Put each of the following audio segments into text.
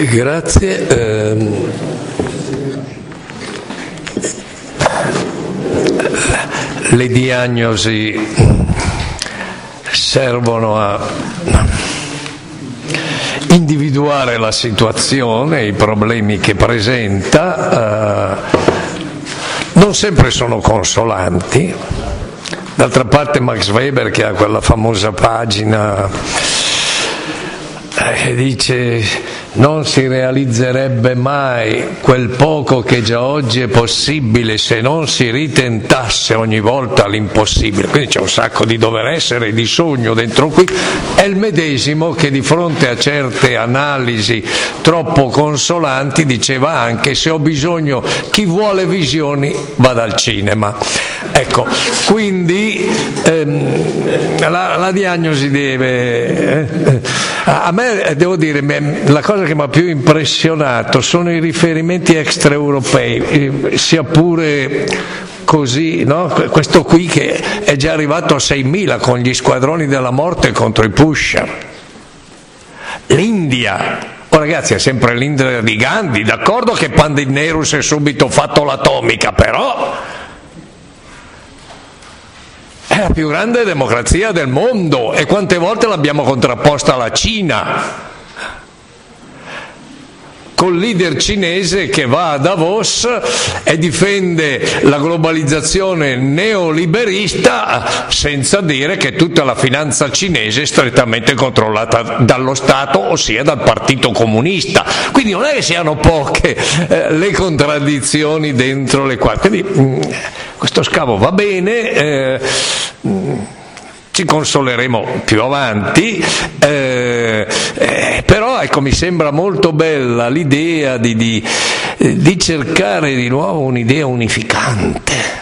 Grazie. Le diagnosi servono a individuare la situazione, i problemi che presenta, non sempre sono consolanti. D'altra parte Max Weber, che ha quella famosa pagina, dice: non si realizzerebbe mai quel poco che già oggi è possibile se non si ritentasse ogni volta l'impossibile. Quindi c'è un sacco di dover essere, di sogno dentro qui. È il medesimo che di fronte a certe analisi troppo consolanti diceva anche: se ho bisogno, chi vuole visioni vada al cinema. Ecco, quindi la diagnosi deve... a me, devo dire, la cosa che mi ha più impressionato sono i riferimenti extraeuropei, sia pure così, no? Questo qui che è già arrivato a 6.000 con gli squadroni della morte contro i pusher. L'India, oh ragazzi, è sempre l'India di Gandhi, d'accordo che Pandinnerus è subito fatto l'atomica, però è la più grande democrazia del mondo, e quante volte l'abbiamo contrapposta alla Cina, col leader cinese che va a Davos e difende la globalizzazione neoliberista senza dire che tutta la finanza cinese è strettamente controllata dallo Stato, ossia dal Partito Comunista. Quindi non è che siano poche le contraddizioni dentro le quali... Quindi questo scavo va bene, ci consoleremo più avanti, però ecco, mi sembra molto bella l'idea di cercare di nuovo un'idea unificante,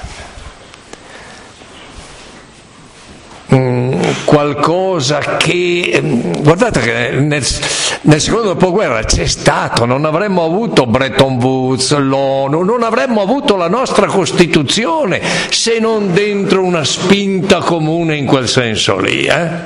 qualcosa che, guardate che nel secondo dopoguerra c'è stato, non avremmo avuto Bretton Woods, l'ONU, non avremmo avuto la nostra Costituzione se non dentro una spinta comune in quel senso lì.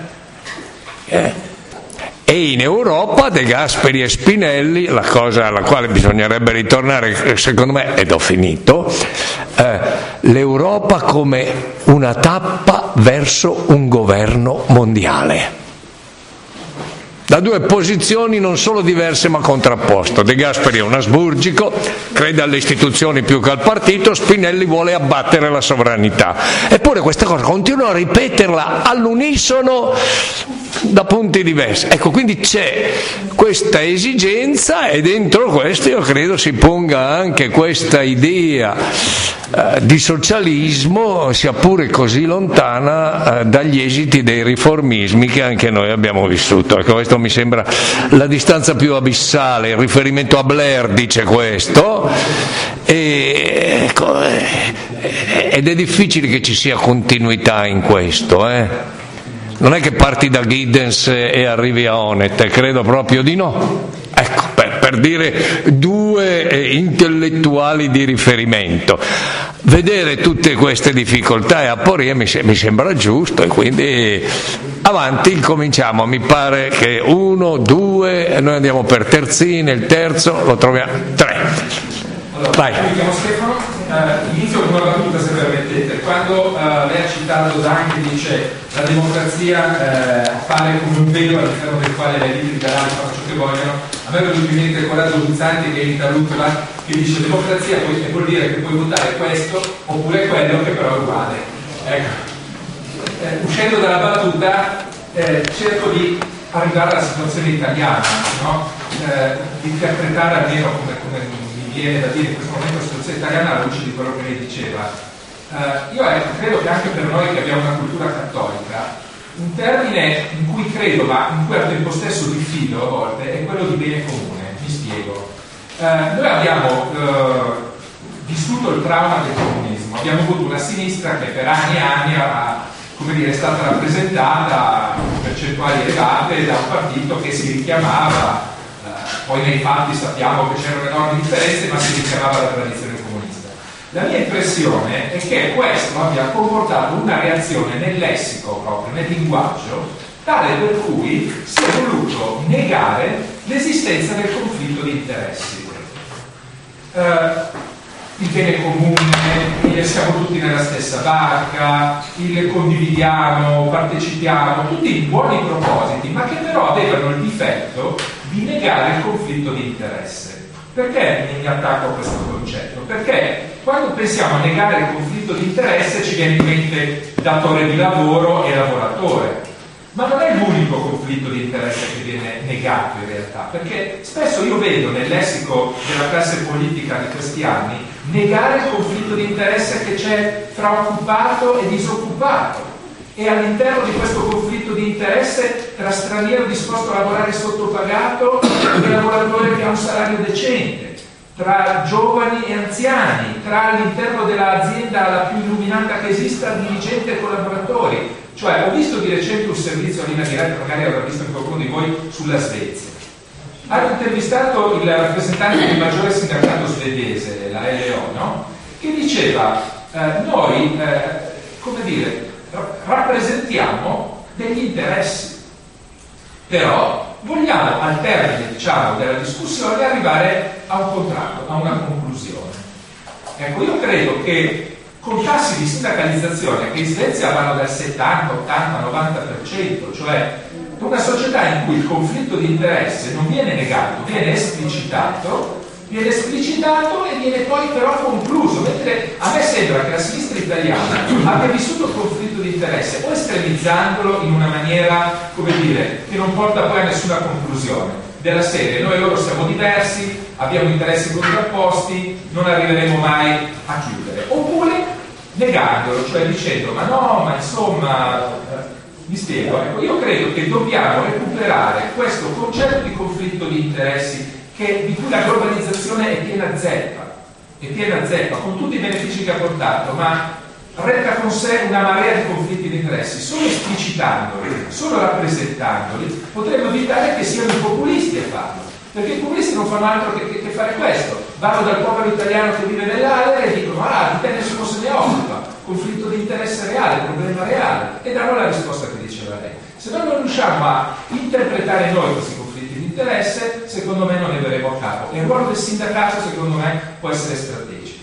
E in Europa De Gasperi e Spinelli, la cosa alla quale bisognerebbe ritornare, secondo me, ed ho finito, l'Europa come una tappa verso un governo mondiale, da due posizioni non solo diverse ma contrapposte. De Gasperi è un asburgico, crede alle istituzioni più che al partito, Spinelli vuole abbattere la sovranità. Eppure questa cosa continuano a ripeterla all'unisono da punti diversi. Ecco, quindi c'è questa esigenza, e dentro questo io credo si ponga anche questa idea di socialismo, sia pure così lontana dagli esiti dei riformismi che anche noi abbiamo vissuto. Ecco, questo mi sembra la distanza più abissale. Il riferimento a Blair dice questo, ed è difficile che ci sia continuità in questo, Non è che parti da Giddens e arrivi a Honneth, credo proprio di no. Ecco, per dire due intellettuali di riferimento. Vedere tutte queste difficoltà e aporie mi sembra giusto, e quindi avanti, cominciamo. Mi pare che 1, 2, noi andiamo per terzine, il terzo lo troviamo 3. Allora, vai. Mi chiamo Stefano, inizio con una battuta, se permettete. Quando lei ha citato Zan, che dice la democrazia appare come un velo all'interno del quale le elite liberali fanno ciò che vogliono, a me è venuto in mente Corrado Luzzanti che imita Luttula, che dice democrazia vuol dire che puoi votare questo oppure quello, che però è uguale. Ecco. Uscendo dalla battuta, cerco di arrivare alla situazione italiana, no? Di interpretare almeno come mi viene da dire in questo momento la situazione italiana alla luce di quello che lei diceva. Io credo che anche per noi che abbiamo una cultura cattolica, un termine in cui credo, ma in cui al tempo stesso diffido a volte, è quello di bene comune. Mi spiego. Noi abbiamo vissuto il trauma del comunismo, abbiamo avuto una sinistra che per anni e anni è stata rappresentata in percentuali elevate da un partito che si richiamava, poi nei fatti sappiamo che c'erano enormi differenze, ma si richiamava la tradizione comunista. La mia impressione è che questo abbia comportato una reazione nel lessico, proprio nel linguaggio, tale per cui si è voluto negare l'esistenza del conflitto di interessi. Il bene comune, siamo tutti nella stessa barca, il condividiamo, partecipiamo, tutti buoni propositi, ma che però avevano il difetto di negare il conflitto di interesse. Perché mi attacco a questo concetto? Perché quando pensiamo a negare il conflitto di interesse ci viene in mente datore di lavoro e lavoratore. Ma non è l'unico conflitto di interesse che viene negato in realtà, perché spesso io vedo nel lessico della classe politica di questi anni negare il conflitto di interesse che c'è fra occupato e disoccupato, e all'interno di questo conflitto di interesse tra straniero disposto a lavorare sottopagato e lavoratore che ha un salario decente, tra giovani e anziani, tra all'interno dell'azienda la più illuminata che esista, dirigente e collaboratori. Cioè, ho visto di recente un servizio a linea diretta, magari avrà visto qualcuno di voi, sulla Svezia. Hanno intervistato il rappresentante del maggiore sindacato svedese, la LO, no? Che diceva, noi, come dire, rappresentiamo degli interessi, però vogliamo al termine, diciamo, della discussione arrivare a un contratto, a una conclusione. Ecco, io credo che con tassi di sindacalizzazione che in Svezia vanno dal 70, 80, 90%, cioè una società in cui il conflitto di interesse non viene negato, viene esplicitato e viene poi però concluso, mentre a me sembra che la sinistra italiana abbia vissuto il conflitto di interesse o estremizzandolo in una maniera, come dire, che non porta poi a nessuna conclusione, della serie noi e loro siamo diversi, abbiamo interessi contrapposti, non arriveremo mai a chiudere, oppure negandolo, cioè dicendo ma insomma, mi spiego, ecco, io credo che dobbiamo recuperare questo concetto di conflitto di interessi di cui la globalizzazione è piena zeppa, con tutti i benefici che ha portato, ma retta con sé una marea di conflitti di interessi. Solo esplicitandoli, solo rappresentandoli, potremmo evitare che siano i populisti a farlo, perché i populisti non fanno altro che fare questo. Vanno dal povero italiano che vive nell'area e dicono di te nessuno se ne occupa, conflitto di interesse reale, problema reale, e danno la risposta che diceva lei. Se noi non riusciamo a interpretare noi questi conflitti di interesse, secondo me non ne verremo a capo, e il ruolo del sindacato secondo me può essere strategico.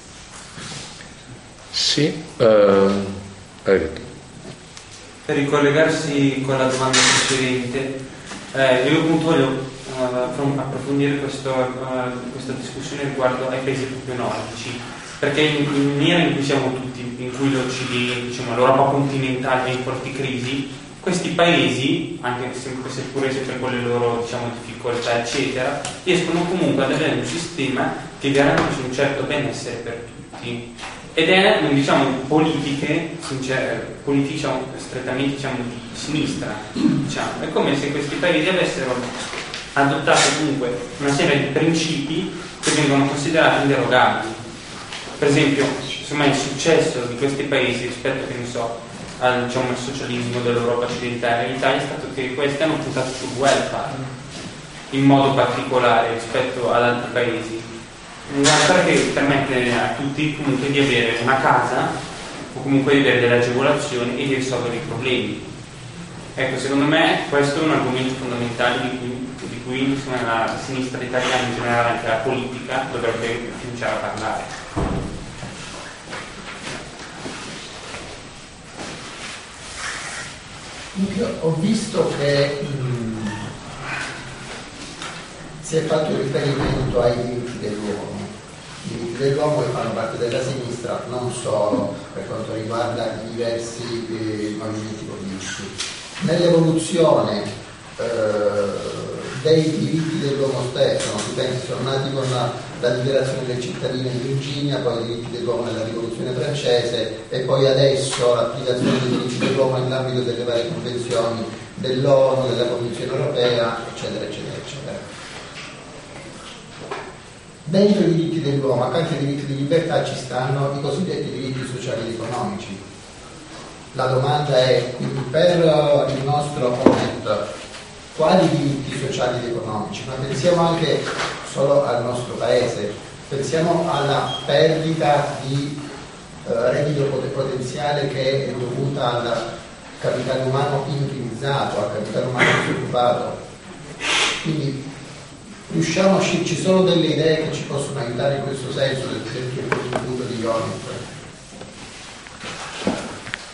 Sì, per ricollegarsi con la domanda precedente, io appunto voglio approfondire questa discussione riguardo ai paesi proprio nordici, perché in un'era in cui siamo tutti, in cui l'Occidente, diciamo, l'Europa continentale è in forti crisi, questi paesi, anche seppure sempre con le loro, diciamo, difficoltà eccetera, riescono comunque ad avere un sistema che garantisce un certo benessere per tutti, ed è, diciamo, politiche diciamo, strettamente, diciamo, di sinistra, diciamo. È come se questi paesi avessero adottato comunque una serie di principi che vengono considerati inderogabili. Per esempio, insomma, il successo di questi paesi rispetto, che ne so, al, diciamo, al socialismo dell'Europa occidentale in Italia è stato che questi hanno puntato sul welfare in modo particolare rispetto ad altri paesi, un welfare che permette a tutti comunque di avere una casa o comunque di avere delle agevolazioni e di risolvere i problemi. Ecco, secondo me questo è un argomento fondamentale di cui insomma, la sinistra italiana, in generale anche la politica, dovrebbe cominciare a parlare. Io ho visto che si è fatto riferimento ai diritti dell'uomo. I diritti dell'uomo che fanno parte della sinistra, non solo per quanto riguarda i diversi movimenti politici. Nell'evoluzione dei diritti dell'uomo stesso, si pensa, sono nati con la liberazione del cittadino in Virginia, poi i diritti dell'uomo nella rivoluzione francese e poi adesso l'applicazione dei diritti dell'uomo nell'ambito delle varie convenzioni dell'ONU, della Commissione europea, eccetera, eccetera, eccetera. Dentro i diritti dell'uomo, accanto ai diritti di libertà, ci stanno i cosiddetti diritti sociali ed economici. La domanda è, quindi, per il nostro opponente, quali diritti sociali ed economici? Ma pensiamo anche solo al nostro paese, pensiamo alla perdita di reddito potenziale che è dovuta al capitale umano inutilizzato, al capitale umano disoccupato. Quindi ci sono delle idee che ci possono aiutare in questo senso, ad esempio il contributo di Ionit?